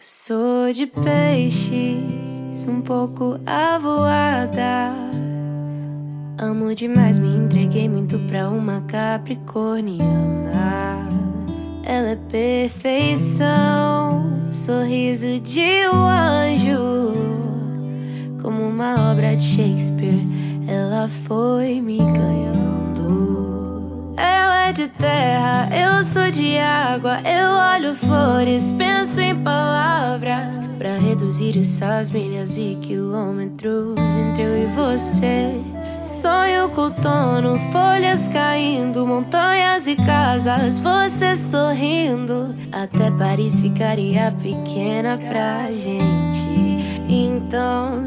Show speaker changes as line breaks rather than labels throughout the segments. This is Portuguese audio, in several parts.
Sou de peixes, um pouco avoada. Amo demais, me entreguei muito pra uma capricorniana. Ela é perfeição, sorriso de um anjo. Como uma obra de Shakespeare, ela foi me ganhando. Ela é de terra, eu sou de água. Eu olho flores, penso em palavras pra reduzir essas milhas e quilômetros entre eu e você. Sonho com outono, folhas caindo, montanhas e casas, você sorrindo. Até Paris ficaria pequena pra gente. Então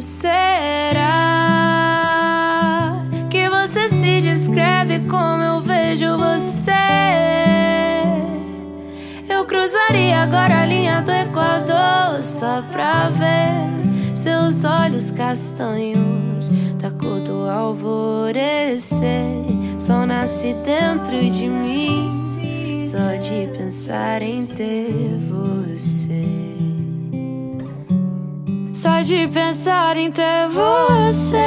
será que você se descreve como eu vejo você? Eu cruzaria agora a linha do Equador só pra ver seus olhos castanhos da cor do alvorecer. Sol nasce dentro de mim só de pensar em ter você. Só de pensar em ter você.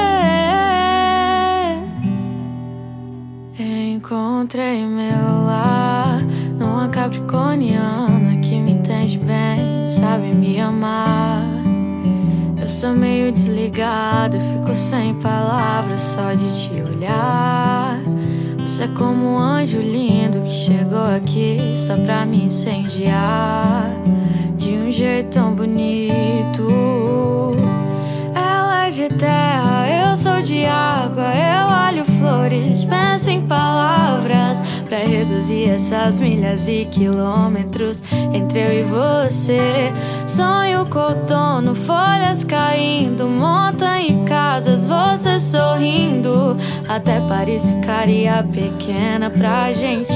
Encontrei meu lar numa capricorniana que me entende bem, sabe me amar. Eu sou meio desligado, eu fico sem palavras só de te olhar. Você é como um anjo lindo que chegou aqui só pra me incendiar de um jeito tão bonito. Ela é de terra, eu sou de água. Eu olho flores, penso em palavras pra reduzir essas milhas e quilômetros entre eu e você. Sonho com outono, folhas caindo, montanha e casas, você sorrindo. Até Paris ficaria pequena pra gente.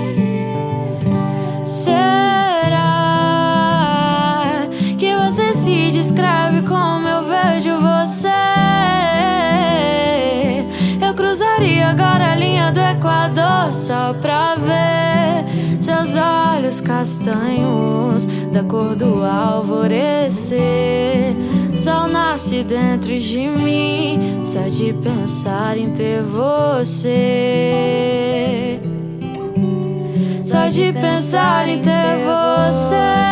Será que você se descreve como eu vejo você? Eu cruzaria agora a linha do Equador só pra ver seus olhos castanhos da cor do alvorecer. Sol nasce dentro de mim só de pensar em ter você. Só de pensar em ter você.